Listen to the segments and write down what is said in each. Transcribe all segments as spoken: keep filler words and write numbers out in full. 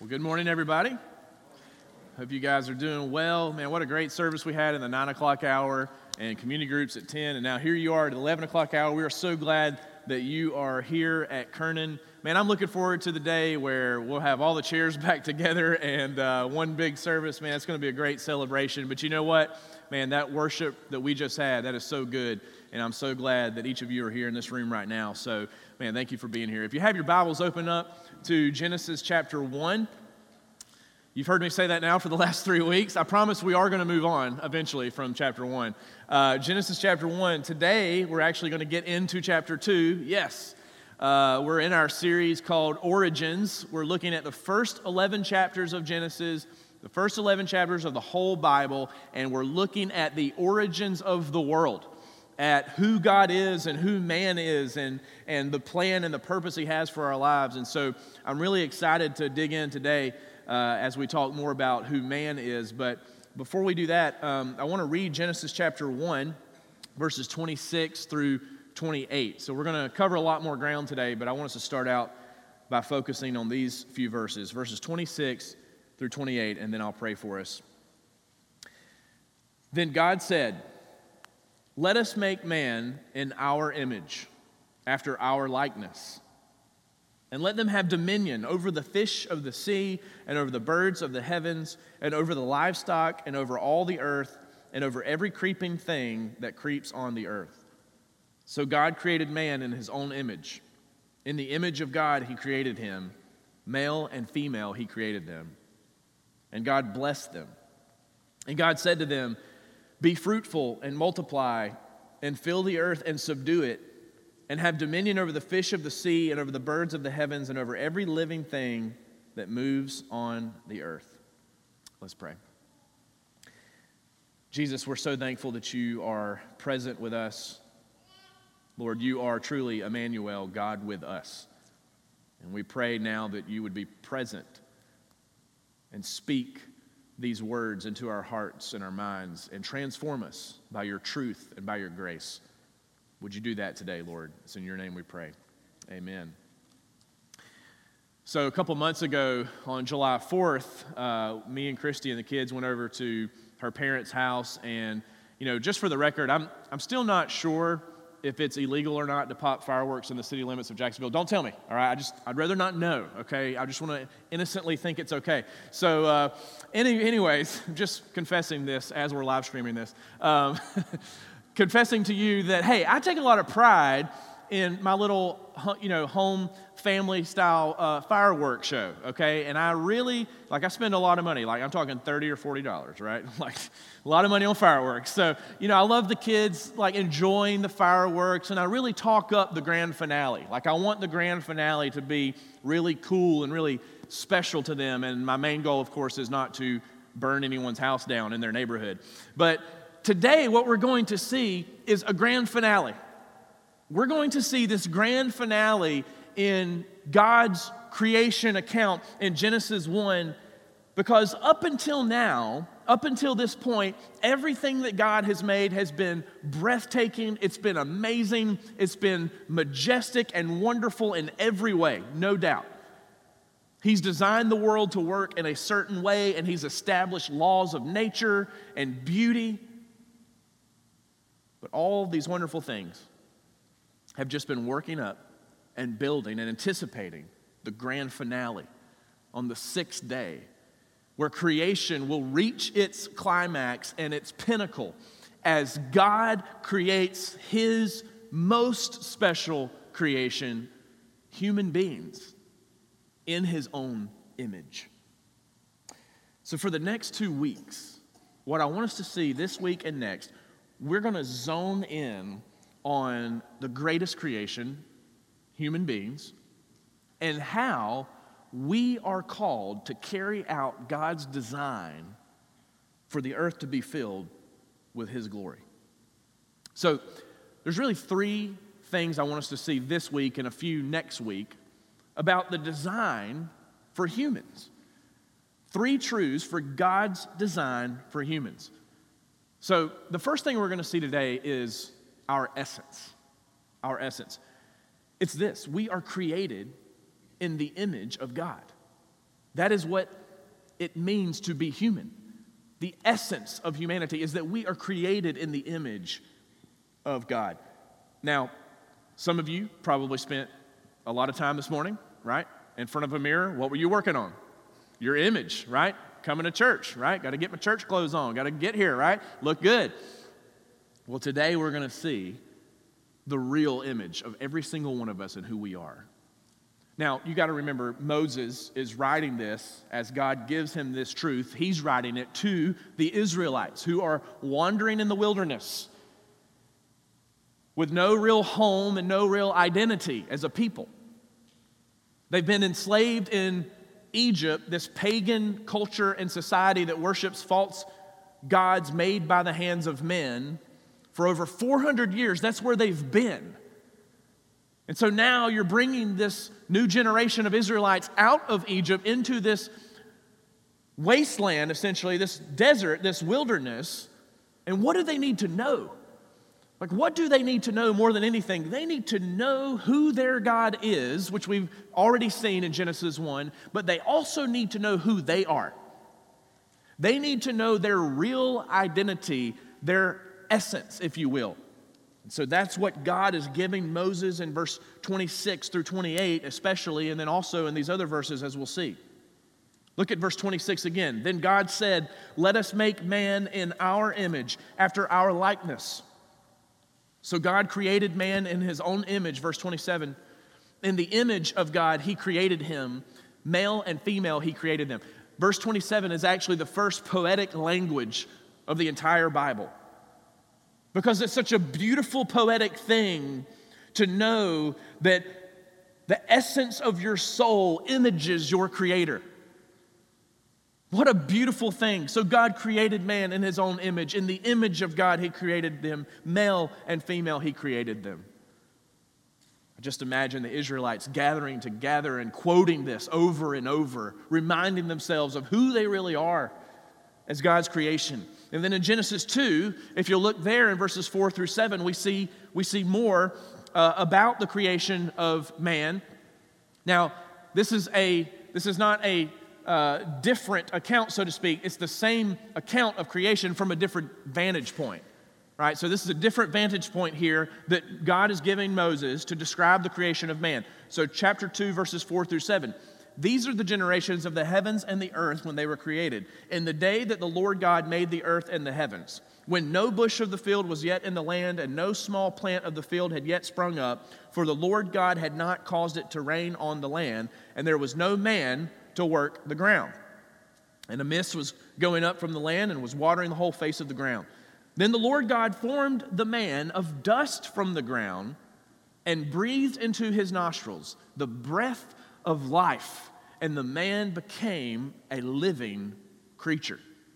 Well, good morning, everybody. Hope you guys are doing well. Man, what a great service we had in the nine o'clock hour and community groups at ten. And now here you are at the eleven o'clock hour. We are so glad that you are here at Kernan. Man, I'm looking forward to the day where we'll have all the chairs back together and uh, one big service. Man, it's going to be a great celebration. But you know what? Man, that worship that we just had, that is so good. And I'm so glad that each of you are here in this room right now. So, man, thank you for being here. If you have your Bibles open up to Genesis chapter one, you've heard me say that now for the last three weeks. I promise we are going to move on eventually from chapter one. Uh, Genesis chapter one. Today, we're actually going to get into chapter two. Yes, uh, we're in our series called Origins. We're looking at the first eleven chapters of Genesis, the first eleven chapters of the whole Bible, and we're looking at the origins of the world, at who God is and who man is, and, and the plan and the purpose he has for our lives. And so I'm really excited to dig in today Uh, as we talk more about who man is. But before we do that, um, I want to read Genesis chapter one, verses twenty-six through twenty-eight. So we're going to cover a lot more ground today, but I want us to start out by focusing on these few verses, verses twenty-six through twenty-eight, and then I'll pray for us. Then God said, "Let us make man in our image, after our likeness, and let them have dominion over the fish of the sea, and over the birds of the heavens, and over the livestock, and over all the earth, and over every creeping thing that creeps on the earth." So God created man in his own image. In the image of God he created him. Male and female he created them. And God blessed them. And God said to them, "Be fruitful and multiply, and fill the earth and subdue it, and have dominion over the fish of the sea, and over the birds of the heavens, and over every living thing that moves on the earth." Let's pray. Jesus, we're so thankful that you are present with us. Lord, you are truly Emmanuel, God with us. And we pray now that you would be present and speak these words into our hearts and our minds and transform us by your truth and by your grace. Would you do that today, Lord? It's in your name we pray. Amen. So a couple months ago, on July fourth, uh, me and Christy and the kids went over to her parents' house. And, you know, just for the record, I'm I'm still not sure if it's illegal or not to pop fireworks in the city limits of Jacksonville. Don't tell me, all right? I just, I'd rather not know, okay? I just want to innocently think it's okay. So uh, any, anyways, I'm just confessing this as we're live streaming this. Um, confessing to you that, hey, I take a lot of pride in my little, you know, home family style uh, fireworks show, okay? And I really, like, I spend a lot of money. Like, I'm talking thirty or forty dollars, right? Like, a lot of money on fireworks. So, you know, I love the kids, like, enjoying the fireworks, and I really talk up the grand finale. Like, I want the grand finale to be really cool and really special to them. And my main goal, of course, is not to burn anyone's house down in their neighborhood. But today, what we're going to see is a grand finale. We're going to see this grand finale in God's creation account in Genesis one, because up until now, up until this point, everything that God has made has been breathtaking, it's been amazing, it's been majestic and wonderful in every way, no doubt. He's designed the world to work in a certain way, and he's established laws of nature and beauty. But all these wonderful things have just been working up and building and anticipating the grand finale on the sixth day, where creation will reach its climax and its pinnacle as God creates his most special creation, human beings, in his own image. So for the next two weeks, what I want us to see this week and next, we're going to zone in on the greatest creation, human beings, and how we are called to carry out God's design for the earth to be filled with his glory. So there's really three things I want us to see this week and a few next week about the design for humans. Three truths for God's design for humans. So the first thing we're going to see today is our essence. Our essence. It's this: we are created in the image of God. That is what it means to be human. The essence of humanity is that we are created in the image of God. Now, some of you probably spent a lot of time this morning, right? In front of a mirror. What were you working on? Your image, right? Coming to church, right? Got to get my church clothes on. Got to get here, right? Look good. Well, today we're going to see the real image of every single one of us and who we are. Now, you got to remember, Moses is writing this as God gives him this truth. He's writing it to the Israelites who are wandering in the wilderness with no real home and no real identity as a people. They've been enslaved in Egypt, this pagan culture and society that worships false gods made by the hands of men for over four hundred years. That's where they've been. And so now you're bringing this new generation of Israelites out of Egypt into this wasteland, essentially, this desert, this wilderness. And what do they need to know? Like, what do they need to know more than anything? They need to know who their God is, which we've already seen in Genesis one, but they also need to know who they are. They need to know their real identity, their essence, if you will. And so that's what God is giving Moses in verse twenty-six through twenty-eight, especially, and then also in these other verses, as we'll see. Look at verse twenty-six again. Then God said, "Let us make man in our image, after our likeness." So God created man in his own image, verse twenty-seven. In the image of God, he created him. Male and female, he created them. Verse twenty-seven is actually the first poetic language of the entire Bible. Because it's such a beautiful poetic thing to know that the essence of your soul images your Creator. What a beautiful thing. So God created man in his own image. In the image of God, he created them. Male and female, he created them. I just imagine the Israelites gathering together and quoting this over and over, reminding themselves of who they really are as God's creation. And then in Genesis two, if you look there in verses four through seven, we see, we see more uh, about the creation of man. Now, this is a this is not a uh, different account, so to speak. It's the same account of creation from a different vantage point, right? So this is a different vantage point here that God is giving Moses to describe the creation of man. So chapter two, verses four through seven. These are the generations of the heavens and the earth when they were created, in the day that the Lord God made the earth and the heavens, when no bush of the field was yet in the land, and no small plant of the field had yet sprung up, for the Lord God had not caused it to rain on the land, and there was no man to work the ground. And a mist was going up from the land and was watering the whole face of the ground. Then the Lord God formed the man of dust from the ground and breathed into his nostrils the breath of life, and the man became a living creature.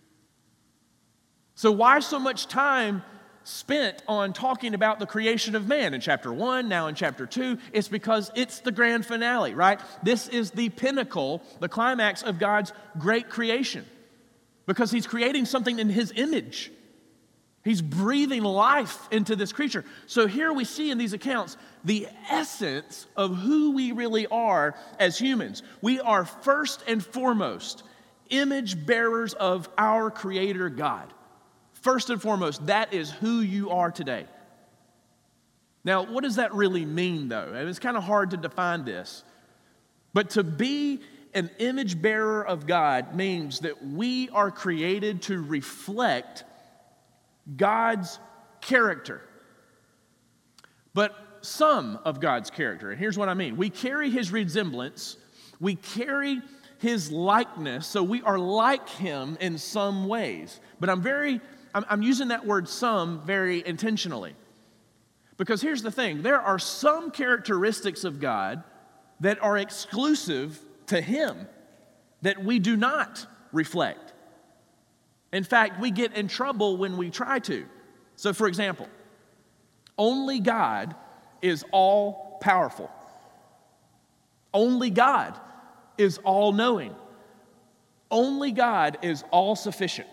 So why so much time spent on talking about the creation of man in chapter one, now in chapter two? It's because it's the grand finale, right? This is the pinnacle, the climax of God's great creation, because he's creating something in his image. He's breathing life into this creature. So here we see in these accounts the essence of who we really are as humans. We are first and foremost image bearers of our Creator God. First and foremost, that is who you are today. Now, what does that really mean, though? And it's kind of hard to define this. But to be an image bearer of God means that we are created to reflect God's character, but some of God's character. And here's what I mean. We carry his resemblance, we carry his likeness, so we are like him in some ways. But I'm very, I'm, I'm using that word some very intentionally. Because here's the thing, there are some characteristics of God that are exclusive to him that we do not reflect. In fact, we get in trouble when we try to. So, for example, only God is all powerful. Only God is all knowing. Only God is all sufficient.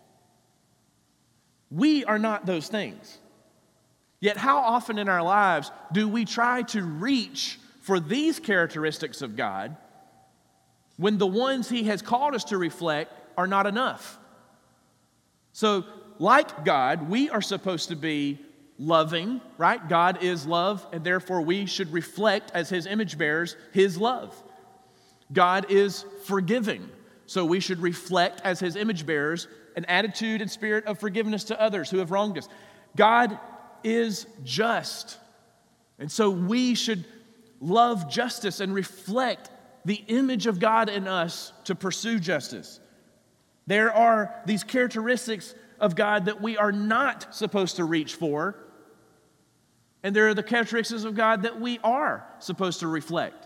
We are not those things. Yet, how often in our lives do we try to reach for these characteristics of God when the ones he has called us to reflect are not enough. So, like God, we are supposed to be loving, right? God is love, and therefore we should reflect as his image bearers his love. God is forgiving, so we should reflect as his image bearers an attitude and spirit of forgiveness to others who have wronged us. God is just, and so we should love justice and reflect the image of God in us to pursue justice. There are these characteristics of God that we are not supposed to reach for, and there are the characteristics of God that we are supposed to reflect.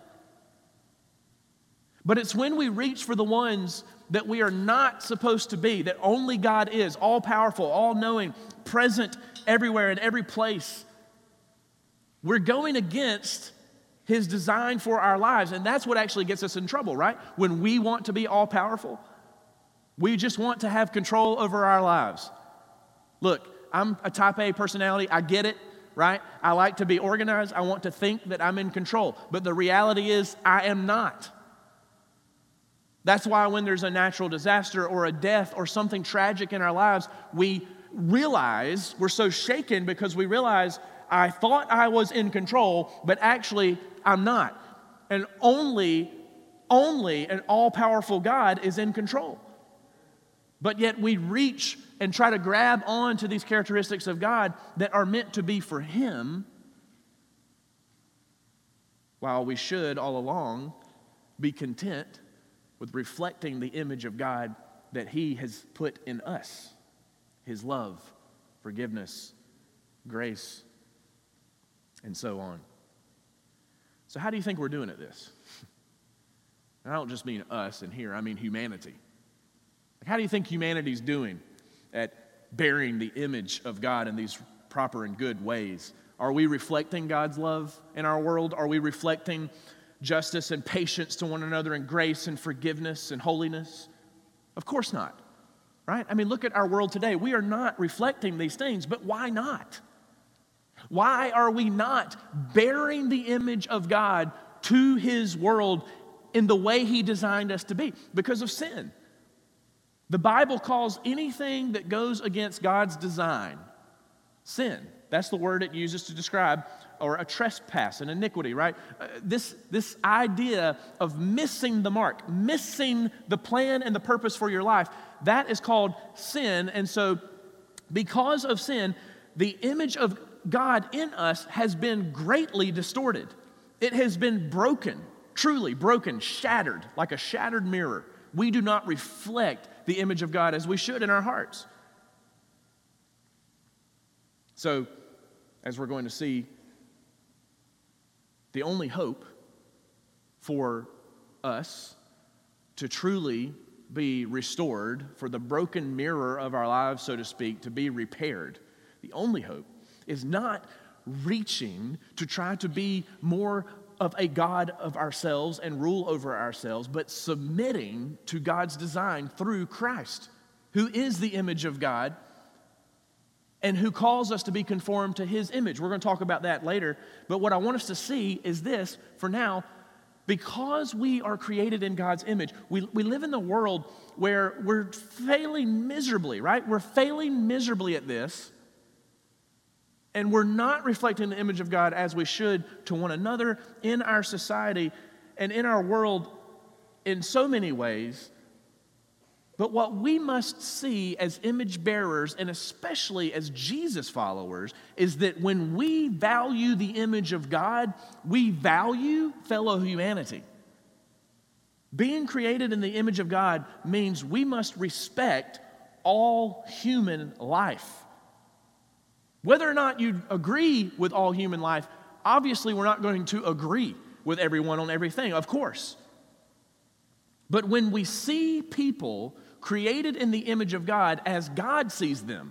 But it's when we reach for the ones that we are not supposed to be, that only God is, all-powerful, all-knowing, present everywhere in every place, we're going against his design for our lives, and that's what actually gets us in trouble, right? When we want to be all-powerful, we just want to have control over our lives. Look, I'm a type A personality. I get it, right? I like to be organized. I want to think that I'm in control. But the reality is I am not. That's why when there's a natural disaster or a death or something tragic in our lives, we realize, we're so shaken because we realize I thought I was in control, but actually I'm not. And only, only an all-powerful God is in control. But yet we reach and try to grab on to these characteristics of God that are meant to be for him, while we should all along be content with reflecting the image of God that he has put in us, his love, forgiveness, grace, and so on. So how do you think we're doing at this? And I don't just mean us and here, I mean humanity. How do you think humanity's doing at bearing the image of God in these proper and good ways? Are we reflecting God's love in our world? Are we reflecting justice and patience to one another and grace and forgiveness and holiness? Of course not, right? I mean, look at our world today. We are not reflecting these things, but why not? Why are we not bearing the image of God to his world in the way he designed us to be? Because of sin. The Bible calls anything that goes against God's design sin. That's the word it uses to describe, or a trespass, an iniquity, right? Uh, this, this idea of missing the mark, missing the plan and the purpose for your life, that is called sin. And so because of sin, the image of God in us has been greatly distorted. It has been broken, truly broken, shattered, like a shattered mirror. We do not reflect the image of God as we should in our hearts. So, as we're going to see, the only hope for us to truly be restored, for the broken mirror of our lives, so to speak, to be repaired, the only hope is not reaching to try to be more of a God of ourselves and rule over ourselves, but submitting to God's design through Christ, who is the image of God and who calls us to be conformed to his image. We're going to talk about that later, but what I want us to see is this, for now, because we are created in God's image, we, we live in the world where we're failing miserably, right? We're failing miserably at this, and we're not reflecting the image of God as we should to one another in our society and in our world in so many ways. But what we must see as image bearers, and especially as Jesus followers, is that when we value the image of God, we value fellow humanity. Being created in the image of God means we must respect all human life. Whether or not you agree with all human life, obviously we're not going to agree with everyone on everything, of course. But when we see people created in the image of God as God sees them,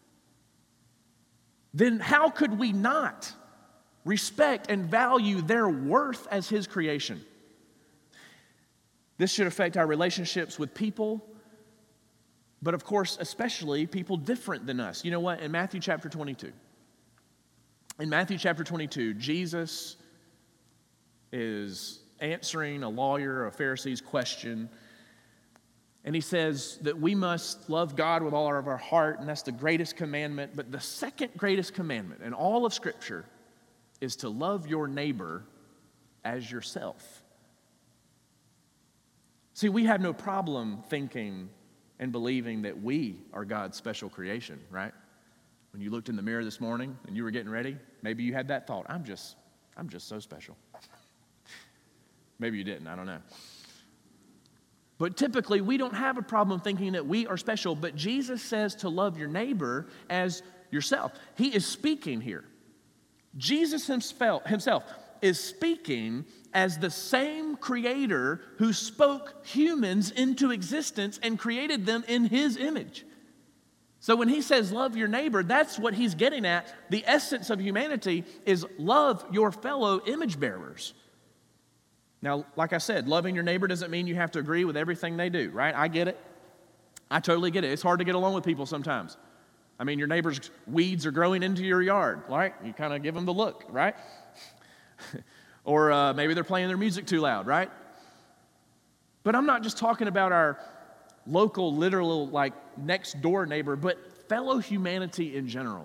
then how could we not respect and value their worth as his creation? This should affect our relationships with people, but of course, especially people different than us. You know what? In Matthew chapter twenty-two, in Matthew chapter twenty-two, Jesus is answering a lawyer, a Pharisee's question. And he says that we must love God with all of our heart, and that's the greatest commandment. But the second greatest commandment in all of Scripture is to love your neighbor as yourself. See, we have no problem thinking and believing that we are God's special creation, right? When you looked in the mirror this morning and you were getting ready, maybe you had that thought, I'm just, I'm just so special. Maybe you didn't, I don't know. But typically, we don't have a problem thinking that we are special, but Jesus says to love your neighbor as yourself. He is speaking here. Jesus himself, himself is speaking as the same creator who spoke humans into existence and created them in his image. So when he says love your neighbor, that's what he's getting at. The essence of humanity is love your fellow image bearers. Now, like I said, loving your neighbor doesn't mean you have to agree with everything they do, right? I get it. I totally get it. It's hard to get along with people sometimes. I mean, your neighbor's weeds are growing into your yard, right? You kind of give them the look, right? Or uh, maybe they're playing their music too loud, right? But I'm not just talking about our local, literal, like next door neighbor, but fellow humanity in general.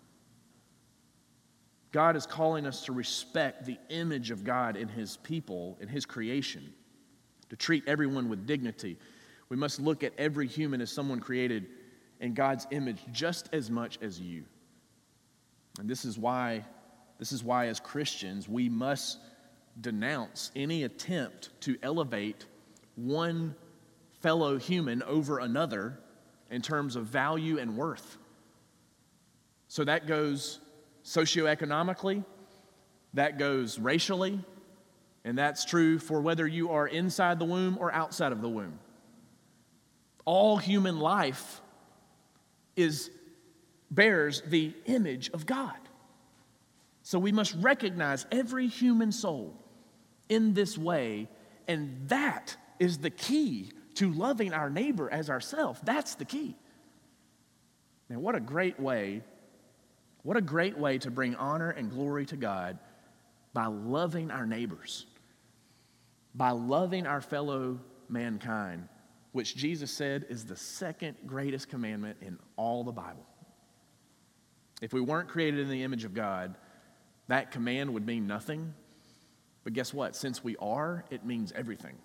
God is calling us to respect the image of God in his people, in his creation, to treat everyone with dignity. We must look at every human as someone created in God's image just as much as you. And this is why, this is why as Christians, we must denounce any attempt to elevate one fellow human over another in terms of value and worth. So that goes socioeconomically, that goes racially, and that's true for whether you are inside the womb or outside of the womb. All human life is bears the image of God. So we must recognize every human soul in this way, and that is the key to loving our neighbor as ourselves. That's the key. Now, what a great way What a great way to bring honor and glory to God by loving our neighbors, by loving our fellow mankind, which Jesus said is the second greatest commandment in all the Bible. If we weren't created in the image of God, that command would mean nothing. But guess what? Since we are, it means everything.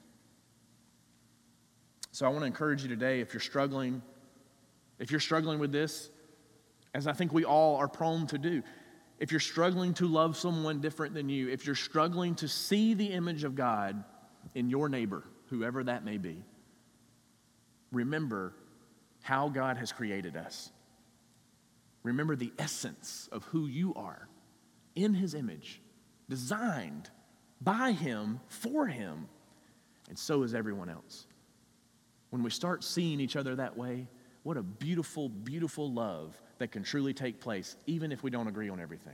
So I want to encourage you today, if you're struggling, if you're struggling with this, as I think we all are prone to do. If you're struggling to love someone different than you, if you're struggling to see the image of God in your neighbor, whoever that may be, remember how God has created us. Remember the essence of who you are in his image, designed by him, for him, and so is everyone else. When we start seeing each other that way, what a beautiful, beautiful love that can truly take place, even if we don't agree on everything.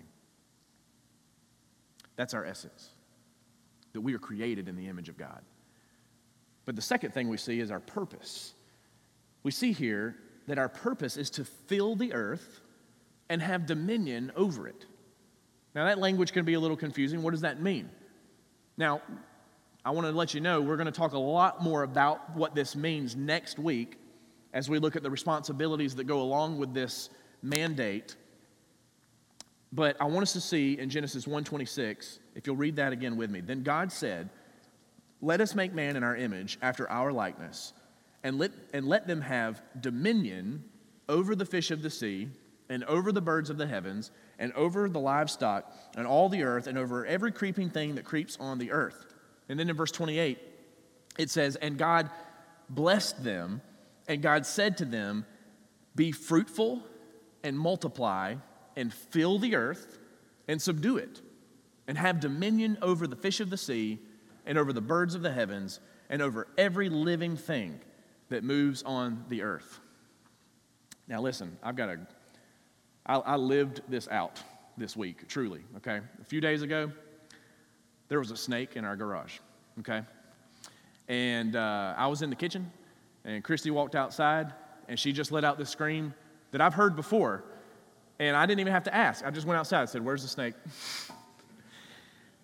That's our essence, that we are created in the image of God. But the second thing we see is our purpose. We see here that our purpose is to fill the earth and have dominion over it. Now, that language can be a little confusing. What does that mean? Now, I want to let you know we're going to talk a lot more about what this means next week as we look at the responsibilities that go along with this mandate. But I want us to see in Genesis one twenty-six, if you'll read that again with me. Then God said, "Let us make man in our image, after our likeness, and let, and let them have dominion over the fish of the sea, and over the birds of the heavens, and over the livestock, and all the earth, and over every creeping thing that creeps on the earth." And then in verse twenty-eight, it says, "And God blessed them, and God said to them, be fruitful and multiply, and fill the earth, and subdue it, and have dominion over the fish of the sea, and over the birds of the heavens, and over every living thing that moves on the earth." Now listen, I've got a, I, I lived this out this week, truly, okay? A few days ago, there was a snake in our garage, okay? And uh, I was in the kitchen, and Christy walked outside, and she just let out this scream that I've heard before, and I didn't even have to ask. I just went outside and said, "Where's the snake?"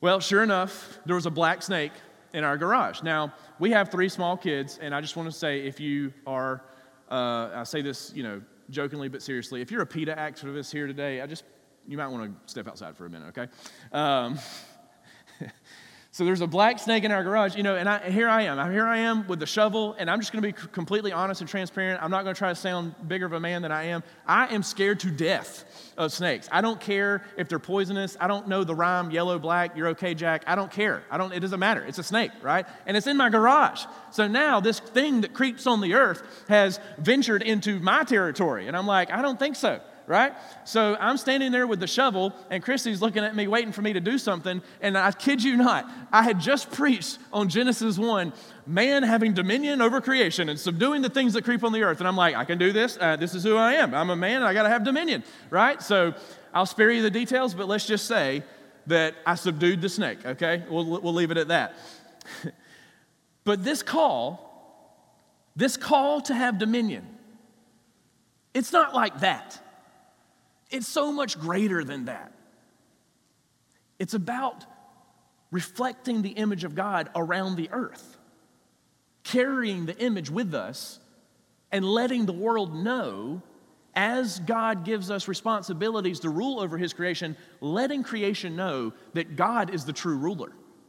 Well, sure enough, there was a black snake in our garage. Now, we have three small kids, and I just want to say, if you are, uh, I say this, you know, jokingly but seriously, if you're a PETA activist here today, I just, you might want to step outside for a minute, okay? Um, So there's a black snake in our garage, you know, and I, here I am. Here I am with the shovel, and I'm just going to be c- completely honest and transparent. I'm not going to try to sound bigger of a man than I am. I am scared to death of snakes. I don't care if they're poisonous. I don't know the rhyme, yellow, black, you're okay, Jack. I don't care. I don't. It doesn't matter. It's a snake, right? And it's in my garage. So now this thing that creeps on the earth has ventured into my territory, and I'm like, I don't think so. Right? So I'm standing there with the shovel, and Christy's looking at me, waiting for me to do something, and I kid you not, I had just preached on Genesis one, man having dominion over creation and subduing the things that creep on the earth, and I'm like, I can do this, uh, this is who I am, I'm a man, and I gotta have dominion, right? So I'll spare you the details, but let's just say that I subdued the snake, okay? We'll, we'll leave it at that. But this call, this call to have dominion, it's not like that. It's so much greater than that. It's about reflecting the image of God around the earth, carrying the image with us, and letting the world know, as God gives us responsibilities to rule over His creation, letting creation know that God is the true ruler.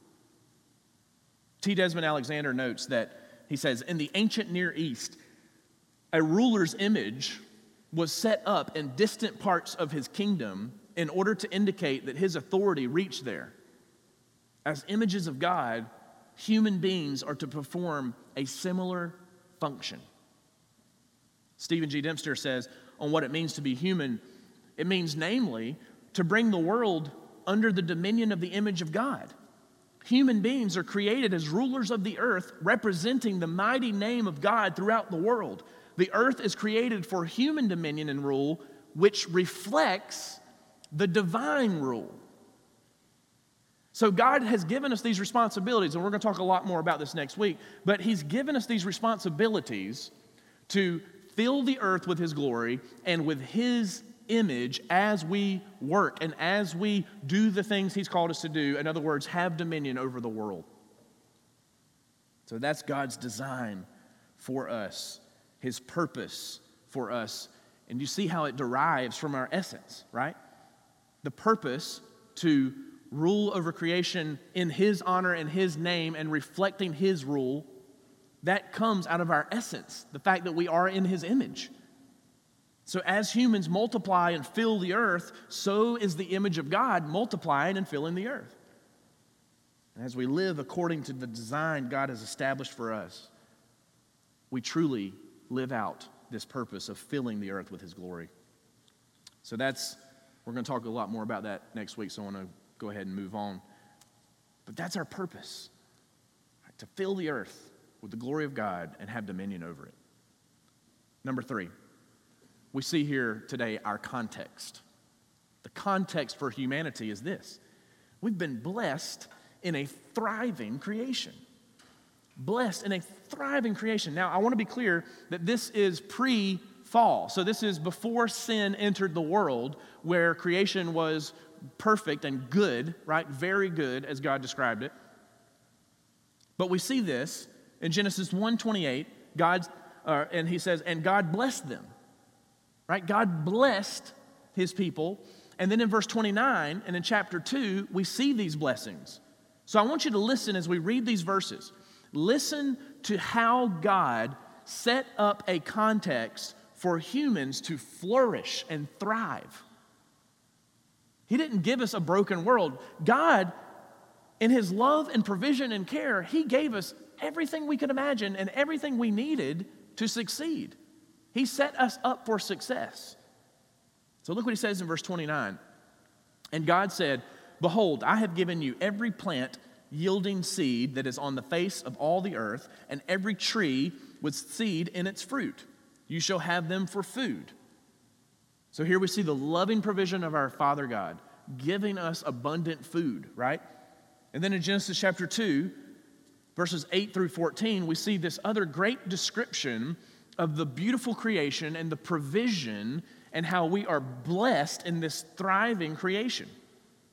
T. Desmond Alexander notes that, he says, in the ancient Near East, a ruler's image was set up in distant parts of his kingdom in order to indicate that his authority reached there. As images of God, human beings are to perform a similar function. Stephen G. Dempster says on what it means to be human, it means namely to bring the world under the dominion of the image of God. Human beings are created as rulers of the earth, representing the mighty name of God throughout the world. The earth is created for human dominion and rule, which reflects the divine rule. So God has given us these responsibilities, and we're going to talk a lot more about this next week, but He's given us these responsibilities to fill the earth with His glory and with His image as we work and as we do the things He's called us to do. In other words, have dominion over the world. So that's God's design for us. His purpose for us. And you see how it derives from our essence, right? The purpose to rule over creation in His honor and His name and reflecting His rule, that comes out of our essence, the fact that we are in His image. So as humans multiply and fill the earth, so is the image of God multiplying and filling the earth. And as we live according to the design God has established for us, we truly live out this purpose of filling the earth with His glory. So that's, we're going to talk a lot more about that next week, so I want to go ahead and move on. But that's our purpose, right? To fill the earth with the glory of God and have dominion over it. Number three, we see here today our context. The context for humanity is this. We've been blessed in a thriving creation. Blessed in a thriving creation. Now, I want to be clear that this is pre-fall. So this is before sin entered the world, where creation was perfect and good, right? Very good, as God described it. But we see this in Genesis one twenty-eight, God, uh, and He says, and God blessed them, right? God blessed His people. And then in verse twenty-nine and in chapter two, we see these blessings. So I want you to listen as we read these verses. Listen to how God set up a context for humans to flourish and thrive. He didn't give us a broken world. God, in His love and provision and care, He gave us everything we could imagine and everything we needed to succeed. He set us up for success. So look what He says in verse twenty-nine. And God said, behold, I have given you every plant yielding seed that is on the face of all the earth, and every tree with seed in its fruit. You shall have them for food. So here we see the loving provision of our Father God, giving us abundant food, right? And then in Genesis chapter two, verses eight through fourteen, we see this other great description of the beautiful creation and the provision and how we are blessed in this thriving creation.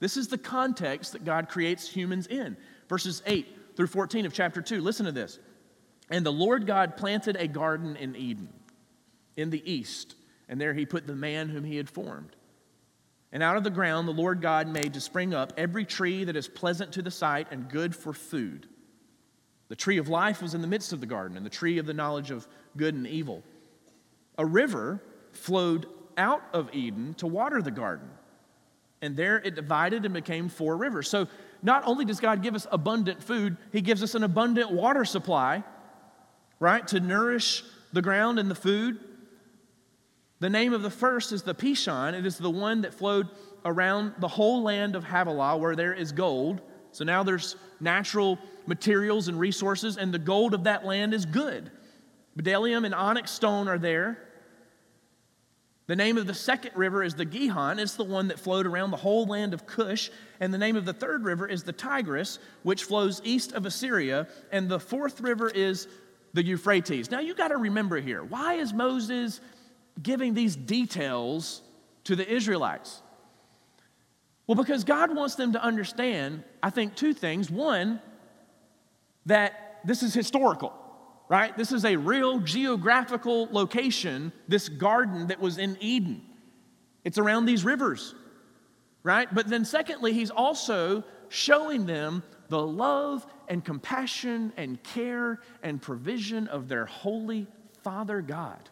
This is the context that God creates humans in. Verses eight through fourteen of chapter two, listen to this. And the Lord God planted a garden in Eden, in the east, and there he put the man whom he had formed. And out of the ground the Lord God made to spring up every tree that is pleasant to the sight and good for food. The tree of life was in the midst of the garden, and the tree of the knowledge of good and evil. A river flowed out of Eden to water the garden, and there it divided and became four rivers. So not only does God give us abundant food, he gives us an abundant water supply, right, to nourish the ground and the food. The name of the first is the Pishon. It is the one that flowed around the whole land of Havilah where there is gold. So now there's natural materials and resources, and the gold of that land is good. Bdellium and onyx stone are there. The name of the second river is the Gihon. It's the one that flowed around the whole land of Cush. And the name of the third river is the Tigris, which flows east of Assyria. And the fourth river is the Euphrates. Now you got to remember here, why is Moses giving these details to the Israelites? Well, because God wants them to understand, I think, two things. One, that this is historical, right? This is a real geographical location, this garden that was in Eden. It's around these rivers, right? But then secondly, he's also showing them the love and compassion and care and provision of their holy Father God,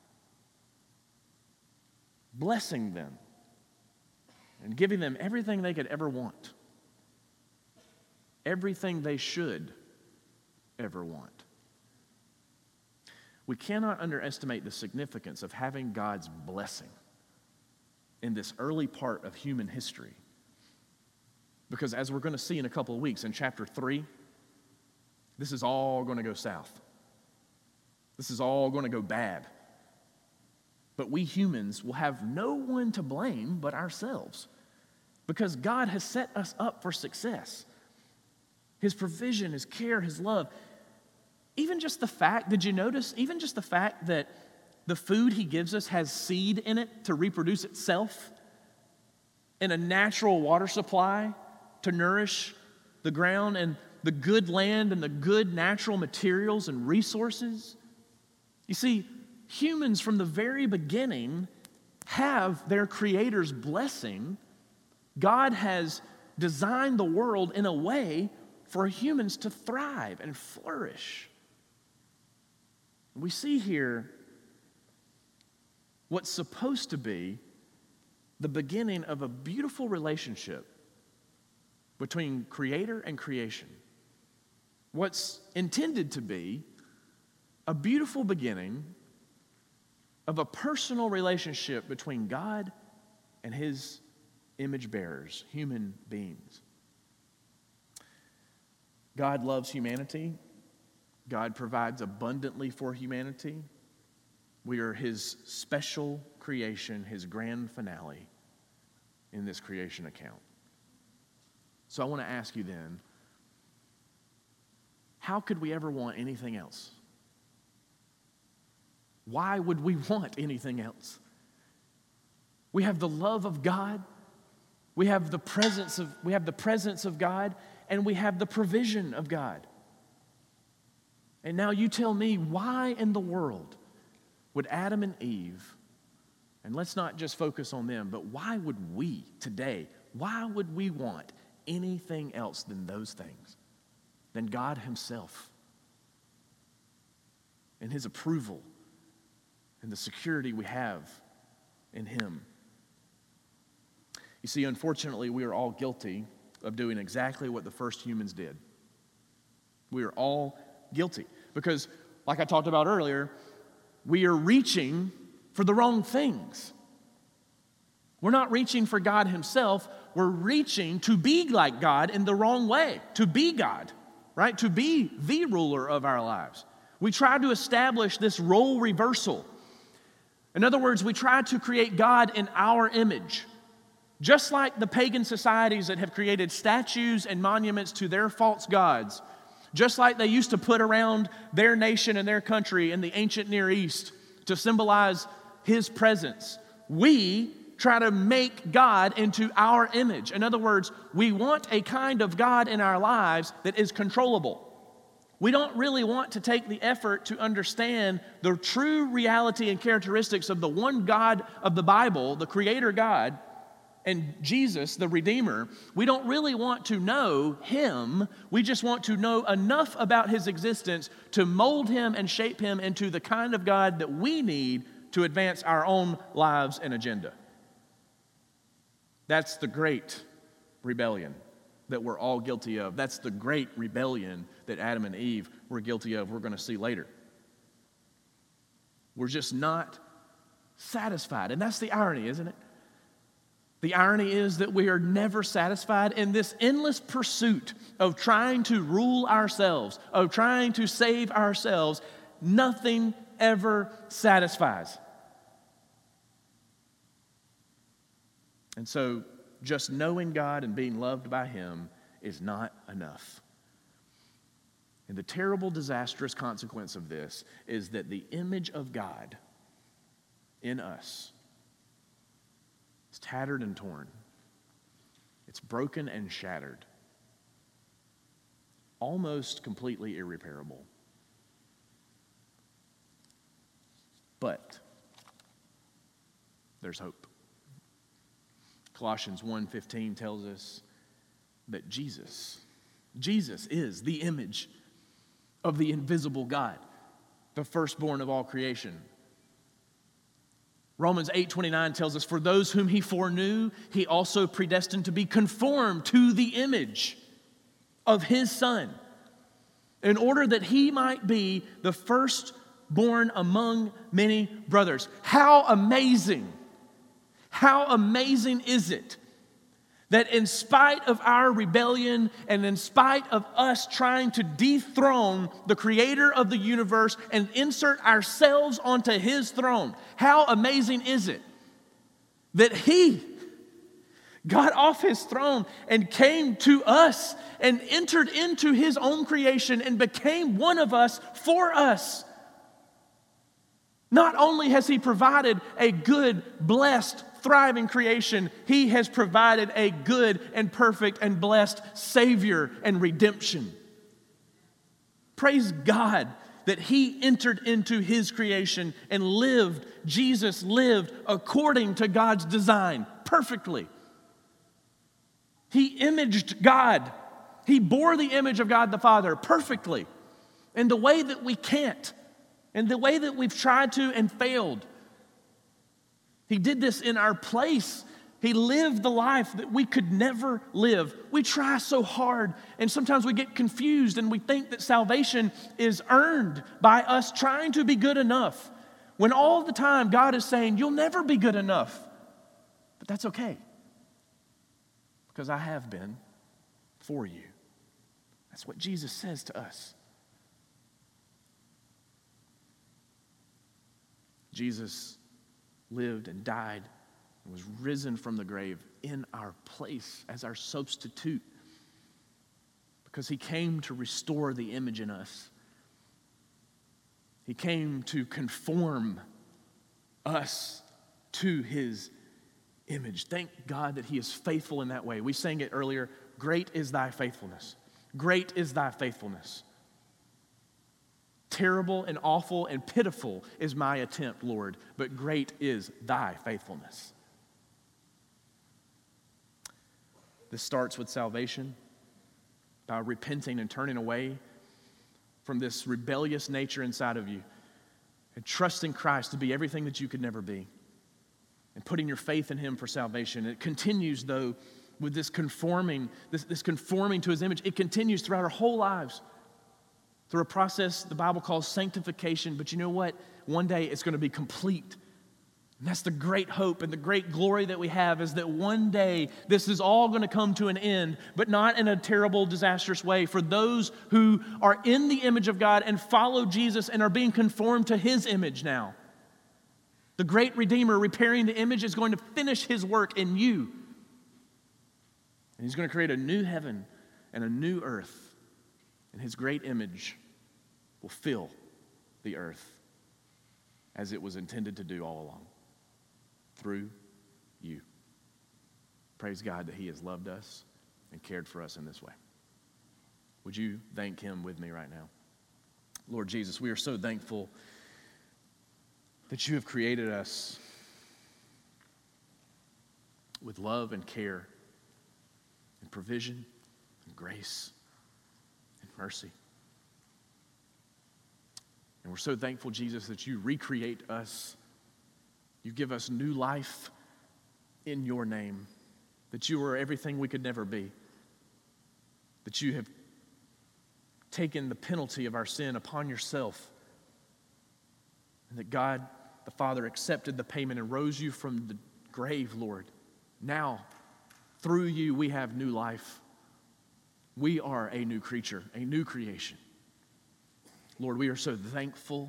blessing them and giving them everything they could ever want, everything they should ever want. We cannot underestimate the significance of having God's blessing in this early part of human history. Because as we're going to see in a couple of weeks in chapter three, this is all going to go south. This is all going to go bad. But we humans will have no one to blame but ourselves, because God has set us up for success. His provision, his care, his love. Even just the fact, did you notice, even just the fact that the food he gives us has seed in it to reproduce itself, and a natural water supply to nourish the ground, and the good land and the good natural materials and resources. You see, humans from the very beginning have their Creator's blessing. God has designed the world in a way for humans to thrive and flourish. We see here what's supposed to be the beginning of a beautiful relationship between Creator and creation. What's intended to be a beautiful beginning of a personal relationship between God and his image bearers, human beings. God loves humanity. God provides abundantly for humanity. We are his special creation, his grand finale in this creation account. So I want to ask you then, how could we ever want anything else? Why would we want anything else? We have the love of God, we have the presence of we have the presence of God, and we have the provision of God. And now you tell me, why in the world would Adam and Eve, and let's not just focus on them, but why would we today, why would we want anything else than those things, than God himself and his approval and the security we have in him? You see, unfortunately, we are all guilty of doing exactly what the first humans did. We are all guilty because, like I talked about earlier, we are reaching for the wrong things. We're not reaching for God himself. We're reaching to be like God in the wrong way, to be God, right? To be the ruler of our lives. We try to establish this role reversal. In other words, we try to create God in our image. Just like the pagan societies that have created statues and monuments to their false gods, just like they used to put around their nation and their country in the ancient Near East to symbolize his presence, we try to make God into our image. In other words, we want a kind of God in our lives that is controllable. We don't really want to take the effort to understand the true reality and characteristics of the one God of the Bible, the Creator God, and Jesus, the Redeemer. We don't really want to know Him. We just want to know enough about His existence to mold Him and shape Him into the kind of God that we need to advance our own lives and agenda. That's the great rebellion that we're all guilty of. That's the great rebellion that Adam and Eve were guilty of, we're going to see later. We're just not satisfied. And that's the irony, isn't it? The irony is that we are never satisfied in this endless pursuit of trying to rule ourselves, of trying to save ourselves. Nothing ever satisfies. And so, just knowing God and being loved by Him is not enough. And the terrible, disastrous consequence of this is that the image of God in us is tattered and torn. It's broken and shattered. Almost completely irreparable. But there's hope. Colossians one fifteen tells us that Jesus, Jesus is the image of the invisible God, the firstborn of all creation. Romans eight twenty-nine tells us, for those whom He foreknew, He also predestined to be conformed to the image of His Son, in order that He might be the firstborn among many brothers. How amazing! How amazing is it that in spite of our rebellion and in spite of us trying to dethrone the Creator of the universe and insert ourselves onto His throne, how amazing is it that He got off His throne and came to us and entered into His own creation and became one of us for us. Not only has He provided a good, blessed, thriving creation, He has provided a good and perfect and blessed Savior and redemption. Praise God that He entered into His creation and lived, Jesus lived according to God's design, perfectly. He imaged God. He bore the image of God the Father perfectly in the way that we can't, in the way that we've tried to and failed. He did this in our place. He lived the life that we could never live. We try so hard, and sometimes we get confused and we think that salvation is earned by us trying to be good enough, when all the time God is saying, you'll never be good enough. But that's okay, because I have been for you. That's what Jesus says to us. Jesus lived and died and was risen from the grave in our place as our substitute, because He came to restore the image in us. He came to conform us to His image. Thank God that He is faithful in that way. We sang it earlier, great is thy faithfulness. Great is thy faithfulness. Terrible and awful and pitiful is my attempt, Lord, but great is thy faithfulness. This starts with salvation, by repenting and turning away from this rebellious nature inside of you and trusting Christ to be everything that you could never be and putting your faith in Him for salvation. It continues, though, with this conforming, this, this conforming to His image. It continues throughout our whole lives, through a process the Bible calls sanctification. But you know what? One day it's going to be complete. And that's the great hope and the great glory that we have, is that one day this is all going to come to an end, but not in a terrible, disastrous way. For those who are in the image of God and follow Jesus and are being conformed to His image now, the great Redeemer repairing the image is going to finish His work in you. And He's going to create a new heaven and a new earth. And His great image will fill the earth as it was intended to do all along, through you. Praise God that he has loved us and cared for us in this way. Would you thank him with me right now? Lord Jesus, we are so thankful that you have created us with love and care and provision and grace and mercy. And we're so thankful, Jesus, that you recreate us. You give us new life in your name, that you are everything we could never be, that you have taken the penalty of our sin upon yourself, and that God, the Father, accepted the payment and rose you from the grave, Lord. Now, through you, we have new life. We are a new creature, a new creation. Lord, we are so thankful,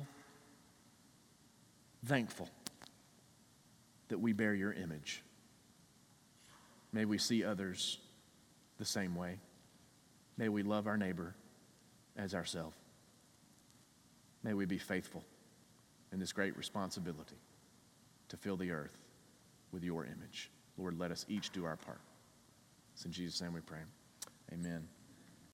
thankful that we bear your image. May we see others the same way. May we love our neighbor as ourselves. May we be faithful in this great responsibility to fill the earth with your image. Lord, let us each do our part. It's in Jesus' name we pray. Amen.